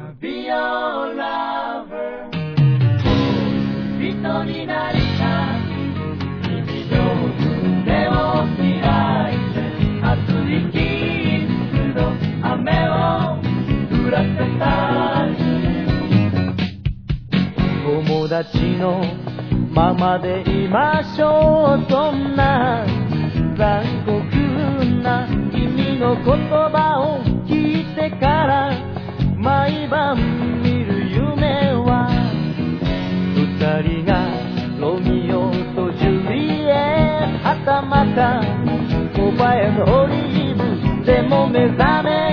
Be your lover 人になりたい君の胸を開いて熱いキッスの雨を降らせたい友達のままでいましょうそんな残酷な君の言葉を聞いてから毎晩見る夢は二人がロミオとジュリエはたまた小林のオリーブでも目覚め